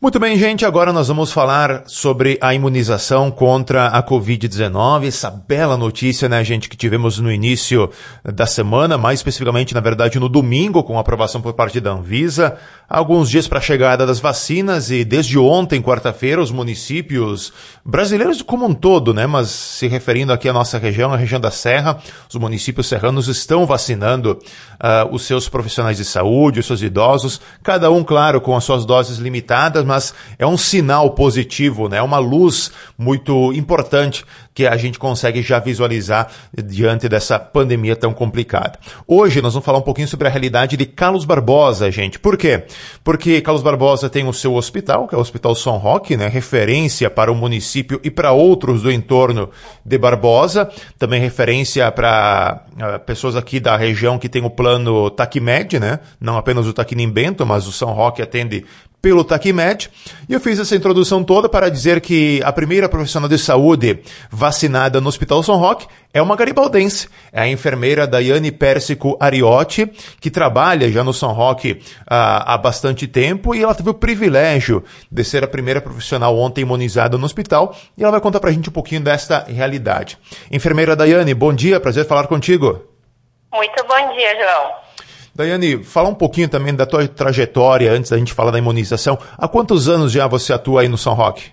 Muito bem, gente, agora nós vamos falar sobre a imunização contra a Covid-19, essa bela notícia, né, gente, que tivemos no início da semana, mais especificamente, na verdade, no domingo, com a aprovação por parte da Anvisa, alguns dias para a chegada das vacinas e desde ontem, quarta-feira, os municípios brasileiros como um todo, né, mas se referindo aqui à nossa região, a região da Serra, os municípios serranos estão vacinando os seus profissionais de saúde, os seus idosos, cada um, claro, com as suas doses limitadas, mas é um sinal positivo, né? É uma luz muito importante que a gente consegue já visualizar diante dessa pandemia tão complicada. Hoje nós vamos falar um pouquinho sobre a realidade de Carlos Barbosa, gente. Por quê? Porque Carlos Barbosa tem o seu hospital, que é o Hospital São Roque, né? Referência para o município e para outros do entorno de Barbosa. Também referência para pessoas aqui da região que tem o plano TACMED, né? Não apenas o Taquinimbento, mas o São Roque atende pelo TACMED. E eu fiz essa introdução toda para dizer que a primeira profissional de saúde vacinada no Hospital São Roque é uma garibaldense. É a enfermeira Daiane Pérsico Ariotti, que trabalha já no São Roque há bastante tempo, e ela teve o privilégio de ser a primeira profissional ontem imunizada no hospital, e ela vai contar pra gente um pouquinho desta realidade. Enfermeira Daiane, bom dia, prazer falar contigo. Muito bom dia, João. Daiane, fala um pouquinho também da tua trajetória antes da gente falar da imunização. Há quantos anos já você atua aí no São Roque?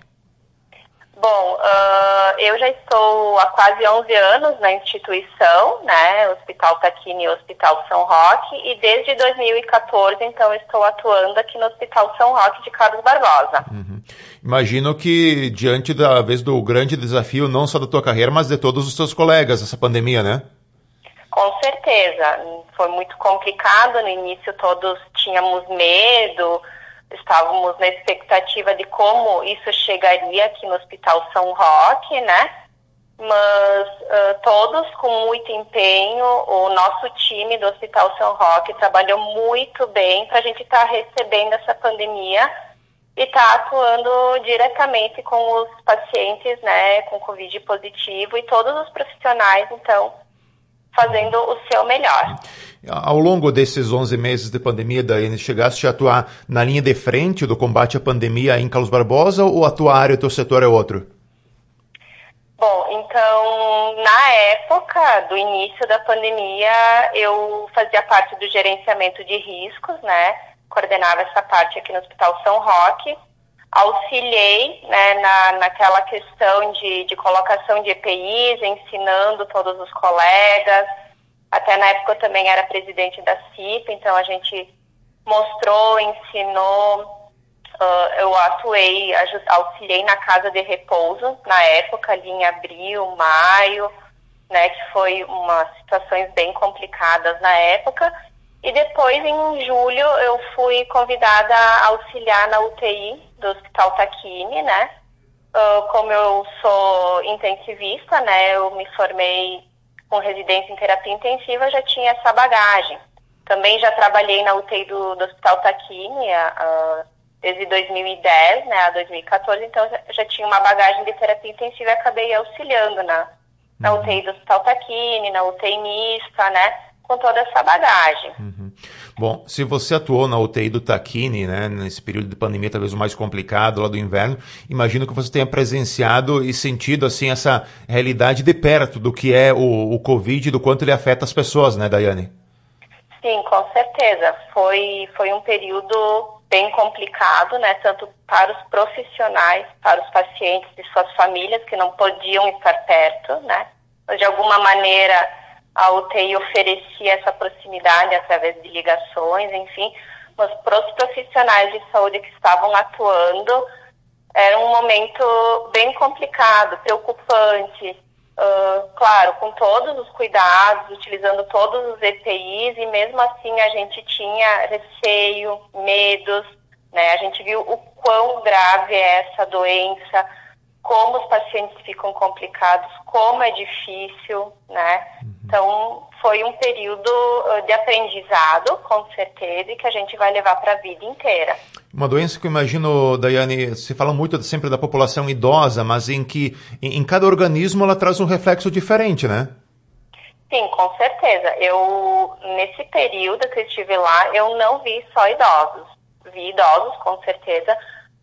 Bom, eu já estou há quase 11 anos na instituição, né, Hospital Taquini e Hospital São Roque, e desde 2014, então, estou atuando aqui no Hospital São Roque de Carlos Barbosa. Uhum. Imagino que diante da vez do grande desafio, não só da tua carreira, mas de todos os teus colegas, essa pandemia, né? Com certeza, foi muito complicado, no início todos tínhamos medo, estávamos na expectativa de como isso chegaria aqui no Hospital São Roque, né? Mas todos com muito empenho, o nosso time do Hospital São Roque trabalhou muito bem para a gente estar recebendo essa pandemia e estar atuando diretamente com os pacientes, né, com Covid positivo, e todos os profissionais, então, fazendo o seu melhor. Ao longo desses 11 meses de pandemia, Daiane, chegaste a atuar na linha de frente do combate à pandemia em Carlos Barbosa, ou a tua área, o teu setor é outro? Bom, então, na época do início da pandemia, eu fazia parte do gerenciamento de riscos, né? Coordenava essa parte aqui no Hospital São Roque. Auxiliei, né, naquela questão de colocação de EPIs, ensinando todos os colegas. Até na época eu também era presidente da CIP, então a gente mostrou, ensinou, eu atuei, auxiliei na casa de repouso, na época, ali em abril, maio, né, que foi umas situações bem complicadas na época. E depois, em julho, eu fui convidada a auxiliar na UTI do Hospital Taquini, né? Como eu sou intensivista, né? Eu me formei com residência em terapia intensiva, já tinha essa bagagem. Também já trabalhei na UTI do Hospital Taquini desde 2010, né, a 2014, então já tinha uma bagagem de terapia intensiva e acabei auxiliando na UTI do Hospital Taquini, na UTI mista, né? Com toda essa bagagem. Uhum. Bom, se você atuou na UTI do Taquini, né, nesse período de pandemia talvez o mais complicado lá do inverno, imagino que você tenha presenciado e sentido assim essa realidade de perto do que é o Covid e do quanto ele afeta as pessoas, né, Daiane? Sim, com certeza. Foi um período bem complicado, né, tanto para os profissionais, para os pacientes e suas famílias que não podiam estar perto, né, mas de alguma maneira a UTI oferecia essa proximidade através de ligações, enfim, mas para os profissionais de saúde que estavam atuando, era um momento bem complicado, preocupante, claro, com todos os cuidados, utilizando todos os EPIs, e mesmo assim a gente tinha receio, medos, né? A gente viu o quão grave é essa doença, como os pacientes ficam complicados, como é difícil, né? Então, foi um período de aprendizado, com certeza, e que a gente vai levar para a vida inteira. Uma doença que eu imagino, Daiane, se fala muito sempre da população idosa, mas em que em cada organismo ela traz um reflexo diferente, né? Sim, com certeza. Nesse período que eu estive lá, eu não vi só idosos. Vi idosos, com certeza,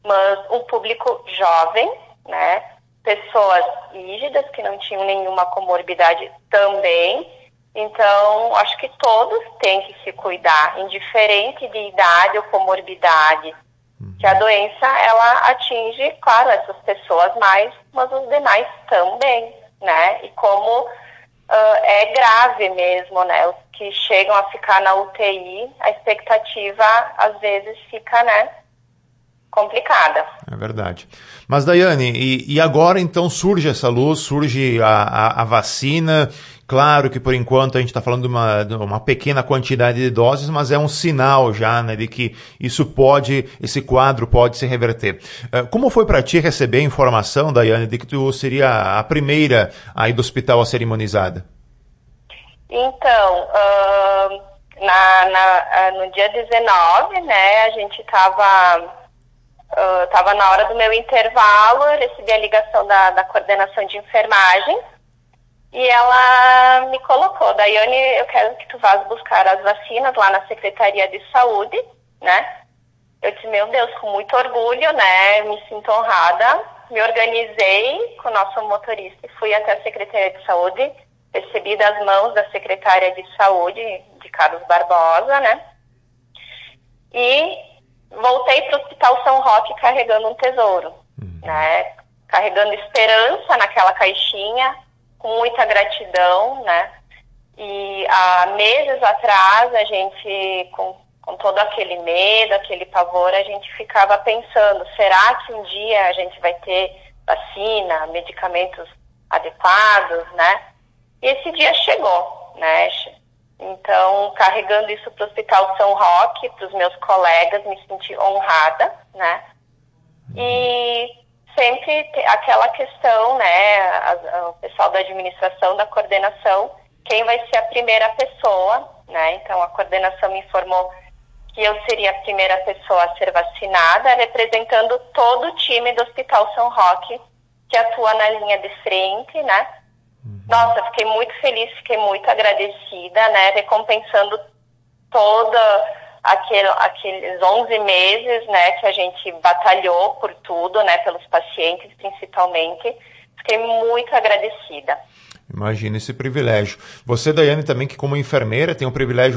mas um público jovem, né? Pessoas rígidas que não tinham nenhuma comorbidade também. Então, acho que todos têm que se cuidar, indiferente de idade ou comorbidade. Que a doença, ela atinge, claro, essas pessoas mais, mas os demais também, né? E como é grave mesmo, né? Os que chegam a ficar na UTI, a expectativa, às vezes, fica, né, complicada. É verdade. Mas, Daiane, e agora, então, surge essa luz, surge a vacina. Claro que, por enquanto, a gente está falando de uma pequena quantidade de doses, mas é um sinal já, né, de que esse quadro pode se reverter. Como foi para ti receber a informação, Daiane, de que tu seria a primeira aí do hospital a ser imunizada? Então, no dia 19, né, a gente estava na hora do meu intervalo, eu recebi a ligação da coordenação de enfermagem e ela me colocou: Daiane, eu quero que tu vás buscar as vacinas lá na Secretaria de Saúde, né? Eu disse, meu Deus, com muito orgulho, né? Me sinto honrada, me organizei com o nosso motorista e fui até a Secretaria de Saúde, recebi das mãos da secretária de Saúde, de Carlos Barbosa, né? E voltei para o Hospital São Roque carregando um tesouro, né? Carregando esperança naquela caixinha, com muita gratidão, né? E há meses atrás, a gente, com todo aquele medo, aquele pavor, a gente ficava pensando, será que um dia a gente vai ter vacina, medicamentos adequados, né? E esse dia chegou, né? Então, carregando isso para o Hospital São Roque, para os meus colegas, me senti honrada, né? E sempre aquela questão, né? O pessoal da administração, da coordenação, quem vai ser a primeira pessoa, né? Então, a coordenação me informou que eu seria a primeira pessoa a ser vacinada, representando todo o time do Hospital São Roque, que atua na linha de frente, né? Nossa, fiquei muito feliz, fiquei muito agradecida, né? Recompensando aqueles 11 meses, né? Que a gente batalhou por tudo, né? Pelos pacientes, principalmente. Fiquei muito agradecida. Imagina esse privilégio. Você, Daiane, também, que como enfermeira teve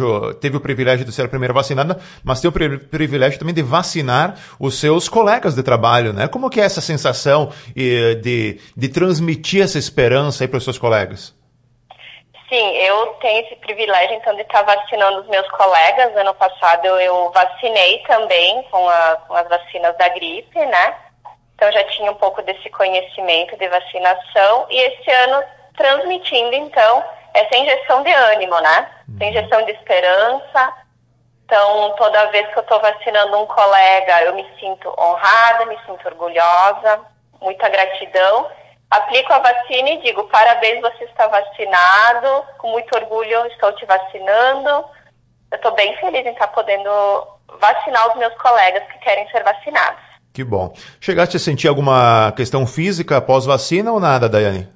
o privilégio de ser a primeira vacinada, mas tem o privilégio também de vacinar os seus colegas de trabalho, né? Como que é essa sensação de transmitir essa esperança aí para os seus colegas? Sim, eu tenho esse privilégio, então, de estar vacinando os meus colegas. Ano passado eu vacinei também com as vacinas da gripe, né? Então, já tinha um pouco desse conhecimento de vacinação. E esse ano, transmitindo, então, essa injeção de ânimo, né? Essa injeção de esperança. Então, toda vez que eu estou vacinando um colega, eu me sinto honrada, me sinto orgulhosa, muita gratidão. Aplico a vacina e digo, parabéns, você está vacinado, com muito orgulho estou te vacinando. Eu estou bem feliz em estar podendo vacinar os meus colegas que querem ser vacinados. Que bom. Chegaste a sentir alguma questão física após vacina ou nada, Daiane?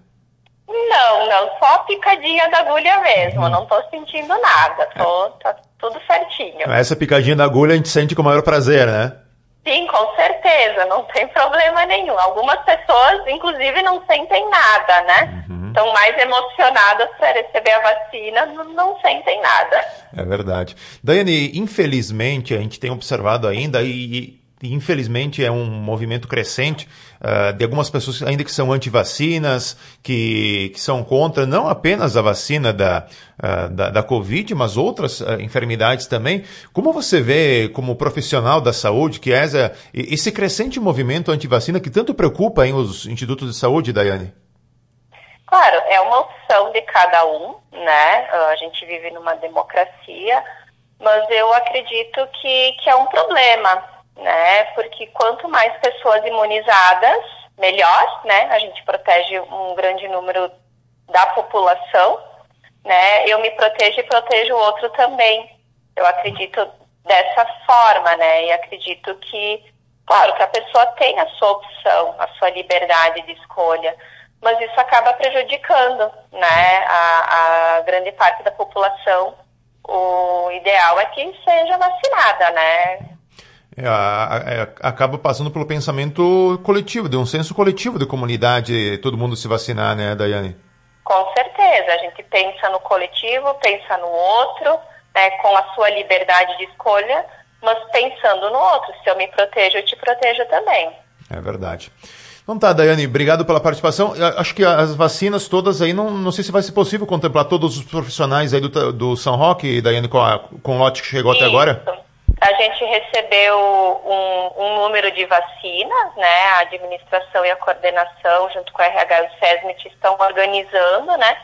Não, só a picadinha da agulha mesmo, não estou sentindo nada, tá tudo certinho. Essa picadinha da agulha a gente sente com o maior prazer, né? Sim, com certeza, não tem problema nenhum. Algumas pessoas, inclusive, não sentem nada, né? Estão mais emocionadas para receber a vacina, não sentem nada. É verdade. Daiane, infelizmente, a gente tem observado ainda, e infelizmente é um movimento crescente de algumas pessoas ainda que são anti-vacinas, que são contra não apenas a vacina da Covid, mas outras enfermidades também. Como você vê, como profissional da saúde, que é esse crescente movimento anti-vacina que tanto preocupa os institutos de saúde, Daiane? Claro, é uma opção de cada um, né? A gente vive numa democracia, mas eu acredito que é um problema, né? Porque quanto mais pessoas imunizadas, melhor, né? A gente protege um grande número da população, né? Eu me protejo e protejo o outro também. Eu acredito dessa forma, né? E acredito que, claro, que a pessoa tem a sua opção, a sua liberdade de escolha, mas isso acaba prejudicando, né? A grande parte da população. O ideal é que seja vacinada, né? Acaba passando pelo pensamento coletivo, de um senso coletivo de comunidade, todo mundo se vacinar, né, Daiane? Com certeza, a gente pensa no coletivo, pensa no outro, né, com a sua liberdade de escolha, mas pensando no outro. Se eu me protejo, eu te protejo também. É verdade. Então tá, Daiane, obrigado pela participação. Eu acho que as vacinas todas aí, não sei se vai ser possível contemplar todos os profissionais aí do São Roque, Daiane, com o lote que chegou até agora? A gente recebeu um número de vacinas, né? A administração e a coordenação, junto com a RH e o SESMIT, estão organizando, né?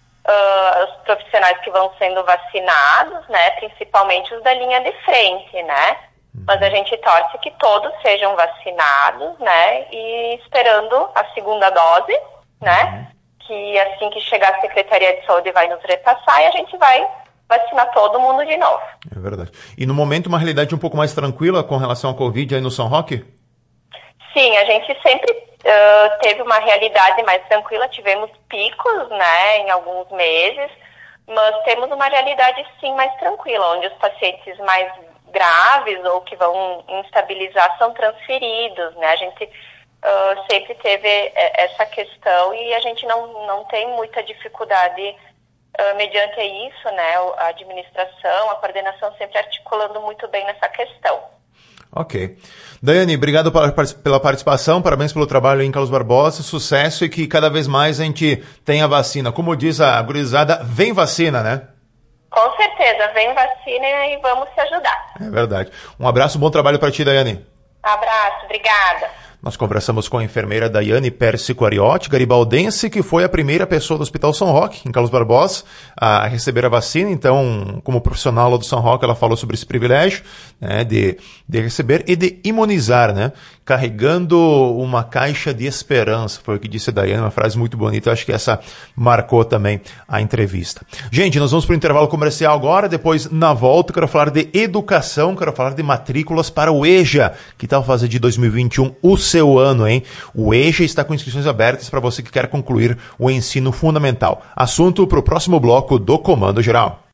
Os profissionais que vão sendo vacinados, né? Principalmente os da linha de frente, né? Mas a gente torce que todos sejam vacinados, né? E esperando a segunda dose, né? Que assim que chegar a Secretaria de Saúde vai nos repassar e a gente vai vacinar todo mundo de novo. É verdade. E no momento uma realidade um pouco mais tranquila com relação ao Covid aí no São Roque? Sim, a gente sempre teve uma realidade mais tranquila, tivemos picos, né, em alguns meses, mas temos uma realidade sim mais tranquila, onde os pacientes mais graves ou que vão instabilizar são transferidos, né, a gente sempre teve essa questão e a gente não tem muita dificuldade mediante isso, né, a administração, a coordenação sempre articulando muito bem nessa questão. Ok. Daiane, obrigado pela participação, parabéns pelo trabalho em Carlos Barbosa, sucesso e que cada vez mais a gente tenha vacina. Como diz a gurizada, vem vacina, né? Com certeza, vem vacina e vamos se ajudar. É verdade. Um abraço, bom trabalho para ti, Daiane. Abraço, obrigada. Nós conversamos com a enfermeira Daiane Pérsico Ariotti, garibaldense, que foi a primeira pessoa do Hospital São Roque, em Carlos Barbosa, a receber a vacina. Então, como profissional lá do São Roque, ela falou sobre esse privilégio, né, de receber e de imunizar, né? Carregando uma caixa de esperança, foi o que disse a Daiane, uma frase muito bonita. Eu acho que essa marcou também a entrevista. Gente, nós vamos para o intervalo comercial agora, depois, na volta, quero falar de educação, quero falar de matrículas para o EJA, que tal fazer de 2021 o seu ano, hein? O EJA está com inscrições abertas para você que quer concluir o ensino fundamental. Assunto para o próximo bloco do Comando Geral.